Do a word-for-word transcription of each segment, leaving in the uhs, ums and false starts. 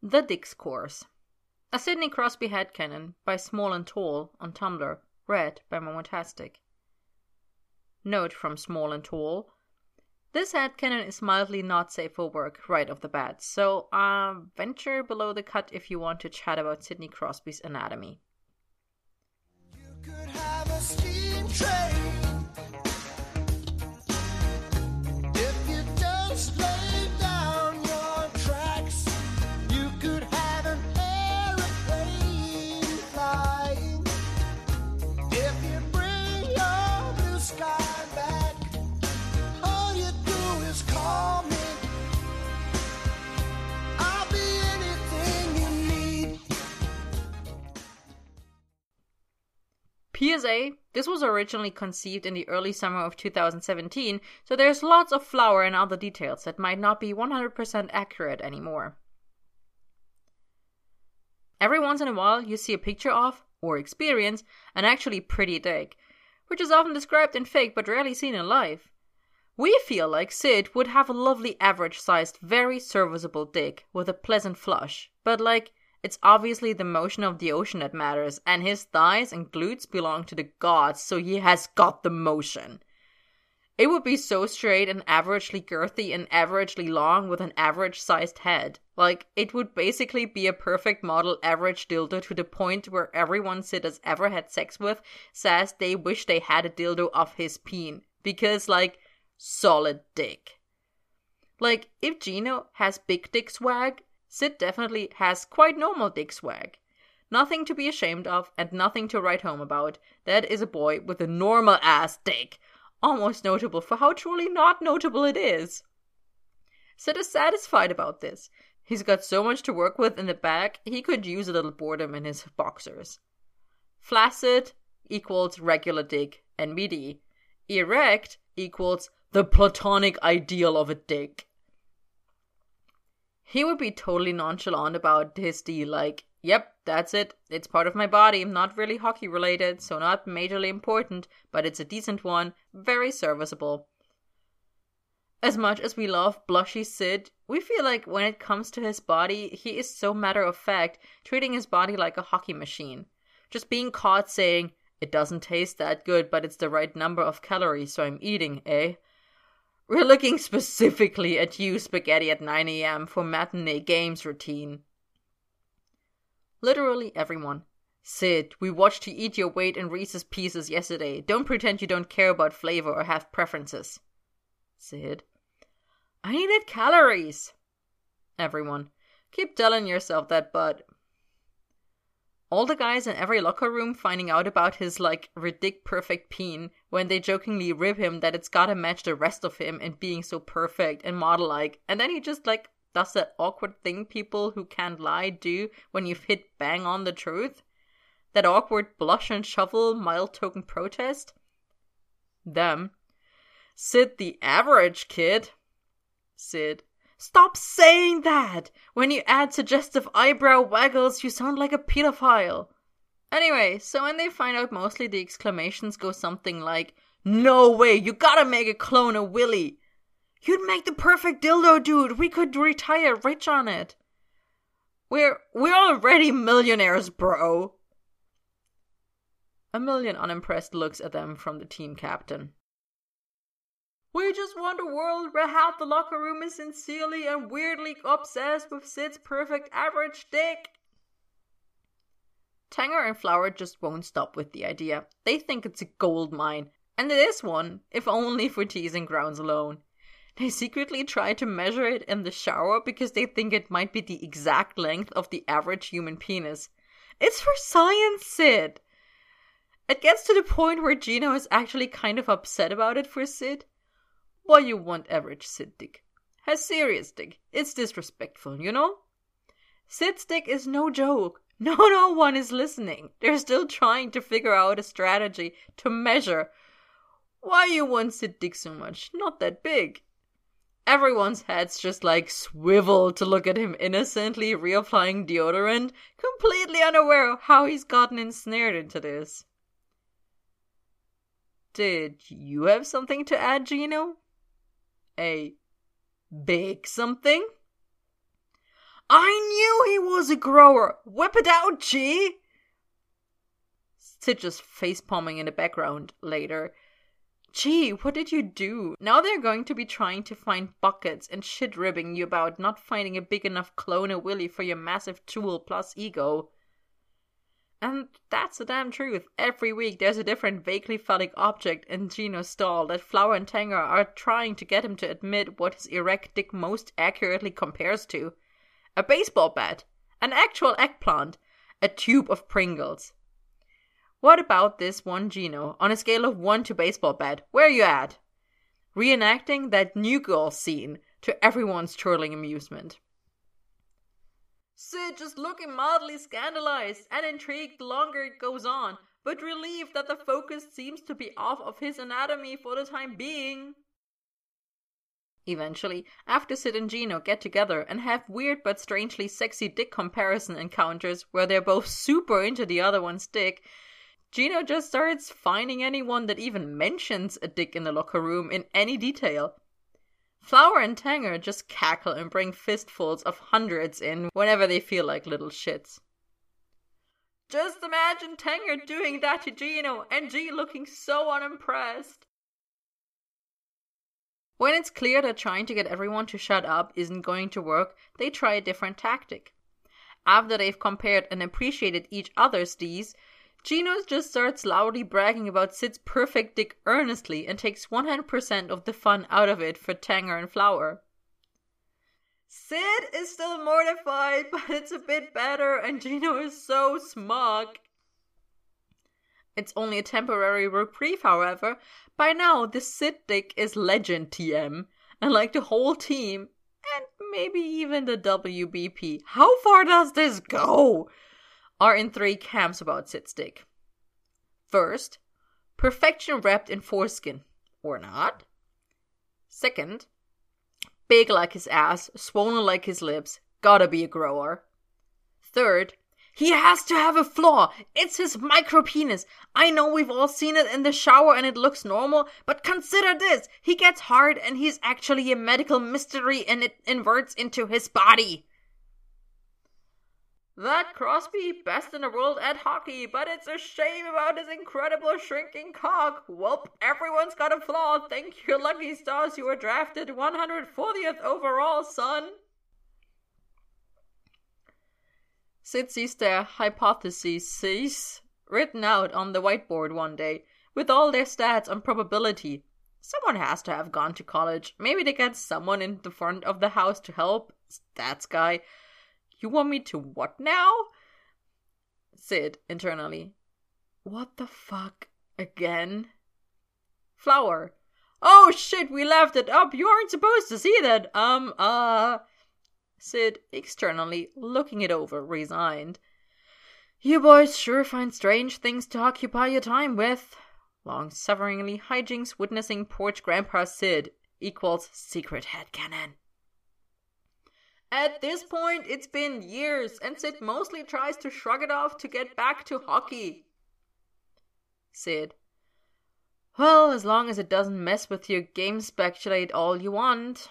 The Discourse. A Sidney Crosby headcanon by Small and Tall on Tumblr, read by Momotastic. Note from Small and Tall. This headcanon is mildly not safe for work right off the bat, so uh, venture below the cut if you want to chat about Sidney Crosby's anatomy. You could have a steam train if you just lay down your tracks. You could have an aeroplane flying if you bring your blue sky back. All you do is call me. I'll be anything you need. P S A, this was originally conceived in the early summer of two thousand seventeen, so there's lots of flour and other details that might not be one hundred percent accurate anymore. Every once in a while, you see a picture of, or experience, an actually pretty dick, which is often described in fake but rarely seen in life. We feel like Sid would have a lovely average-sized, very serviceable dick with a pleasant flush, but like, it's obviously the motion of the ocean that matters, and his thighs and glutes belong to the gods, so he has got the motion. It would be so straight and averagely girthy and averagely long with an average-sized head. Like, it would basically be a perfect model average dildo to the point where everyone Sid has ever had sex with says they wish they had a dildo of his peen. Because, like, solid dick. Like, if Gino has big dick swag, Sid definitely has quite normal dick swag. Nothing to be ashamed of and nothing to write home about. That is a boy with a normal ass dick. Almost notable for how truly not notable it is. Sid is satisfied about this. He's got so much to work with in the back, he could use a little boredom in his boxers. Flaccid equals regular dick and meaty. Erect equals the platonic ideal of a dick. He would be totally nonchalant about his D, like, yep, that's it. It's part of my body, not really hockey related, so not majorly important, but it's a decent one, very serviceable. As much as we love blushy Sid, we feel like when it comes to his body, he is so matter of fact, treating his body like a hockey machine. Just being caught saying, it doesn't taste that good, but it's the right number of calories, so I'm eating, eh? We're looking specifically at you, Spaghetti at nine a.m. for matinee games routine. Literally everyone. Sid, we watched you eat your weight in Reese's Pieces yesterday. Don't pretend you don't care about flavor or have preferences. Sid. I needed calories. Everyone. Keep telling yourself that, but... All the guys in every locker room finding out about his, like, ridic perfect peen when they jokingly rib him that it's gotta match the rest of him in being so perfect and model-like, and then he just, like, does that awkward thing people who can't lie do when you've hit bang on the truth? That awkward blush and shuffle mild token protest? Them. Sid the average kid. Sid. Stop saying that! When you add suggestive eyebrow waggles, you sound like a pedophile. Anyway, so when they find out, mostly the exclamations go something like, no way, you gotta make a clone of Willy! You'd make the perfect dildo, dude! We could retire rich on it! We're, we're already millionaires, bro! A million unimpressed looks at them from the team captain. We just want a world where half the locker room is sincerely and weirdly obsessed with Sid's perfect average dick. Tanger and Flower just won't stop with the idea. They think it's a gold mine, and it is one, if only for teasing grounds alone. They secretly try to measure it in the shower because they think it might be the exact length of the average human penis. It's for science, Sid! It gets to the point where Gino is actually kind of upset about it for Sid. Why you want average Sid dick? Has serious dick. It's disrespectful, you know? Sid's dick is no joke. No, no one is listening. They're still trying to figure out a strategy to measure. Why you want Sid dick so much? Not that big. Everyone's heads just like swivel to look at him innocently reapplying deodorant, completely unaware of how he's gotten ensnared into this. Did you have something to add, Gino? A big something? I knew he was a grower! Whip it out, G! Sid just face-palming in the background later. Gee, what did you do? Now they're going to be trying to find buckets and shit-ribbing you about not finding a big enough clone of Willy for your massive tool plus ego. And that's the damn truth. Every week there's a different vaguely phallic object in Gino's stall that Flower and Tanger are trying to get him to admit what his erect dick most accurately compares to. A baseball bat, an actual eggplant, a tube of Pringles. What about this one Gino? On a scale of one to baseball bat, where are you at? Reenacting that New Girl scene to everyone's chortling amusement. Sid just looking mildly scandalized and intrigued the longer it goes on, but relieved that the focus seems to be off of his anatomy for the time being. Eventually, after Sid and Gino get together and have weird but strangely sexy dick comparison encounters where they're both super into the other one's dick, Gino just starts finding anyone that even mentions a dick in the locker room in any detail. Flower and Tanger just cackle and bring fistfuls of hundreds in whenever they feel like little shits. Just imagine Tanger doing that to Gino and G looking so unimpressed. When it's clear that trying to get everyone to shut up isn't going to work, they try a different tactic. After they've compared and appreciated each other's D's, Gino just starts loudly bragging about Sid's perfect dick earnestly and takes one hundred percent of the fun out of it for Tanger and Flower. Sid is still mortified, but it's a bit better and Gino is so smug. It's only a temporary reprieve, however. By now, the Sid dick is legend T M, and like the whole team, and maybe even the W B P, how far does this go? Are in three camps about Sid's dick. First, perfection wrapped in foreskin, or not. Second, big like his ass, swollen like his lips, gotta be a grower. Third, he has to have a flaw. It's his micro penis. I know we've all seen it in the shower and it looks normal, but consider this. He gets hard and he's actually a medical mystery and it inverts into his body. That Crosby, best in the world at hockey, but it's a shame about his incredible shrinking cock. Welp, everyone's got a flaw. Thank your lucky stars you were drafted one hundred fortieth overall, son. Sid sees their hypotheses written out on the whiteboard one day, with all their stats on probability. Someone has to have gone to college. Maybe they get someone in the front of the house to help. Stats guy. You want me to what now? Sid, internally. What the fuck? Again? Flower. Oh shit, we left it up. You aren't supposed to see that. Um, uh... Sid, externally, looking it over, resigned. You boys sure find strange things to occupy your time with. Long-sufferingly hijinks witnessing porch grandpa Sid equals secret headcanon. At this point, it's been years, and Sid mostly tries to shrug it off to get back to hockey. Sid. Well, as long as it doesn't mess with your game, speculate all you want.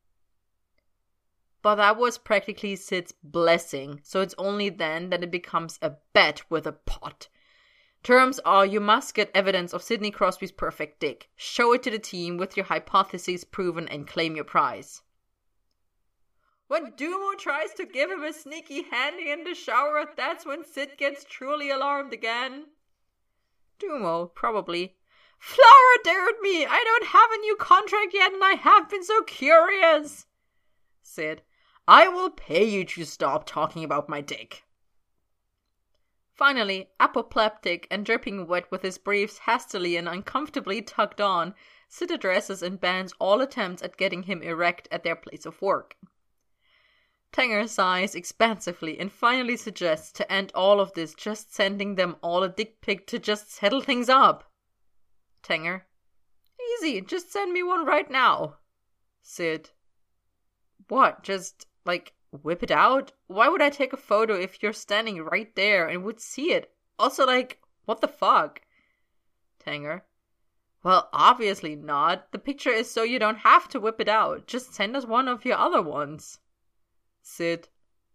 But that was practically Sid's blessing, so it's only then that it becomes a bet with a pot. Terms are you must get evidence of Sidney Crosby's perfect dick, show it to the team with your hypotheses proven, and claim your prize. When Dumo tries to give him a sneaky handy in the shower, that's when Sid gets truly alarmed again. Dumo, probably. Flower dared me! I don't have a new contract yet and I have been so curious! Sid. I will pay you to stop talking about my dick. Finally, apoplectic and dripping wet with his briefs hastily and uncomfortably tucked on, Sid addresses and bans all attempts at getting him erect at their place of work. Tanger sighs expansively and finally suggests to end all of this just sending them all a dick pic to just settle things up. Tanger. Easy, just send me one right now. Sid. What, just, like, whip it out? Why would I take a photo if you're standing right there and would see it? Also, like, what the fuck? Tanger. Well, obviously not. The picture is so you don't have to whip it out. Just send us one of your other ones. Sid.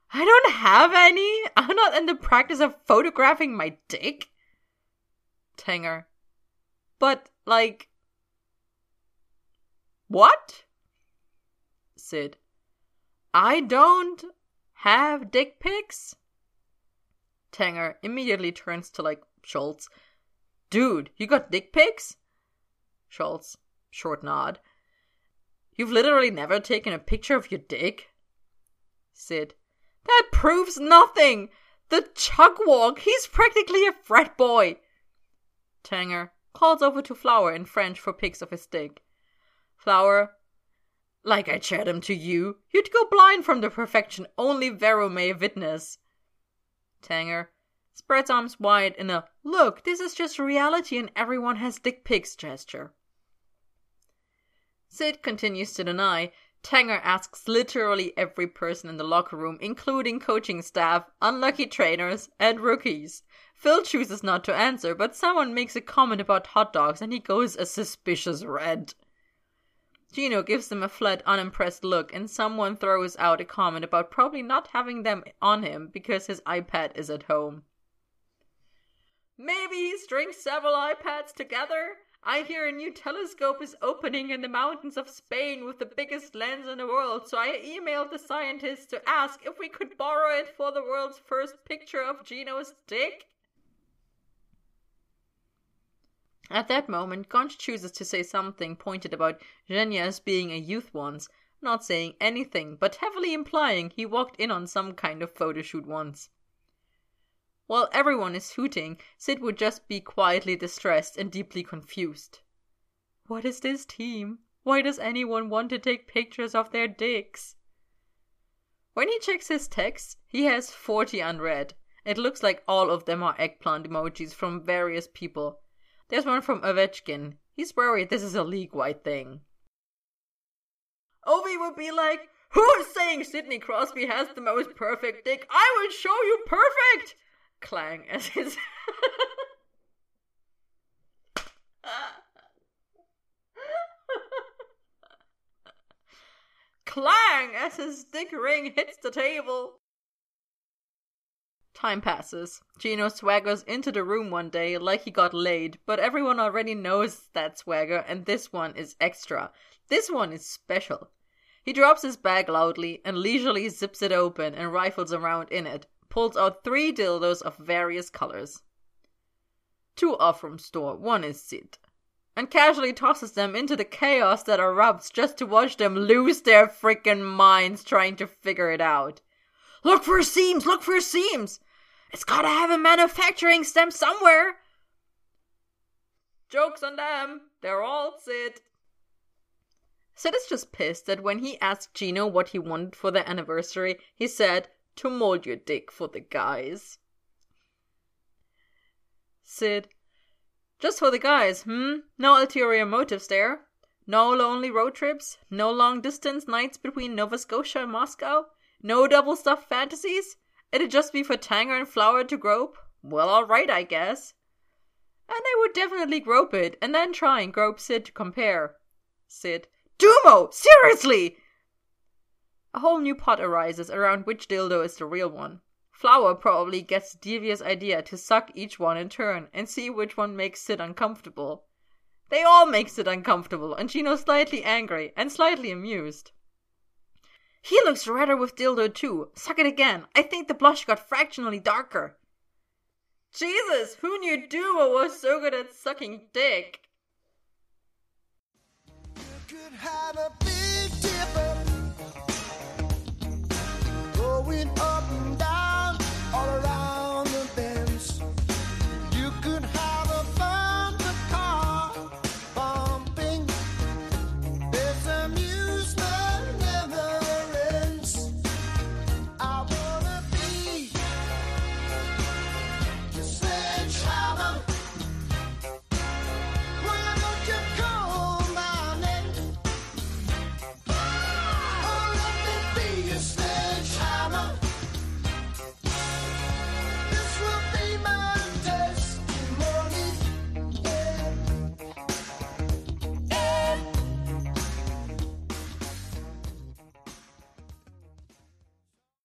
I don't have any. I'm not in the practice of photographing my dick. Tanger. But, like... What? Sid. I don't have dick pics? Tanger immediately turns to, like, Schultz. Dude, you got dick pics? Schultz. Short nod. You've literally never taken a picture of your dick? Sid. That proves nothing! The Chugwalk, he's practically a frat boy! Tanger calls over to Flower in French for pics of his dick. Flower. Like I shared him to you, you'd go blind from the perfection only Vero may witness. Tanger spreads arms wide in a, look, this is just reality and everyone has dick pics gesture. Sid continues to deny. Tanger asks literally every person in the locker room, including coaching staff, unlucky trainers, and rookies. Phil chooses not to answer, but someone makes a comment about hot dogs and he goes a suspicious red. Gino gives them a flat, unimpressed look, and someone throws out a comment about probably not having them on him because his iPad is at home. Maybe he strings several iPads together? I hear a new telescope is opening in the mountains of Spain with the biggest lens in the world, so I emailed the scientists to ask if we could borrow it for the world's first picture of Gino's dick. At that moment, Gonch chooses to say something pointed about Genius being a youth once, not saying anything, but heavily implying he walked in on some kind of photo shoot once. While everyone is hooting, Sid would just be quietly distressed and deeply confused. What is this team? Why does anyone want to take pictures of their dicks? When he checks his texts, he has forty unread. It looks like all of them are eggplant emojis from various people. There's one from Ovechkin. He's worried this is a league-wide thing. Ovi would be like, who is saying Sidney Crosby has the most perfect dick? I will show you perfect! Clang as his... Clang as his dick ring hits the table. Time passes. Gino swaggers into the room one day like he got laid, but everyone already knows that swagger and this one is extra. This one is special. He drops his bag loudly and leisurely zips it open and rifles around in it, pulls out three dildos of various colors. Two are from store, one is Sid, and casually tosses them into the chaos that erupts just to watch them lose their freaking minds trying to figure it out. Look for seams! Look for seams! It's gotta have a manufacturing stem somewhere! Joke's on them! They're all Sid. Sid is just pissed that when he asked Gino what he wanted for their anniversary, he said, to mold your dick for the guys. Sid. Just for the guys, hmm? No ulterior motives there? No lonely road trips? No long distance nights between Nova Scotia and Moscow? No double stuffed fantasies? It'd just be for Tanger and Flower to grope? Well, alright, I guess. And they would definitely grope it, and then try and grope Sid to compare. Sid. Dumo! Seriously! A whole new pot arises around which dildo is the real one. Flower probably gets the devious idea to suck each one in turn and see which one makes Sid uncomfortable. They all make Sid uncomfortable, and Gino's slightly angry and slightly amused. He looks redder with dildo too. Suck it again. I think the blush got fractionally darker. Jesus, who knew Dumo was so good at sucking dick? You could have a big dipper going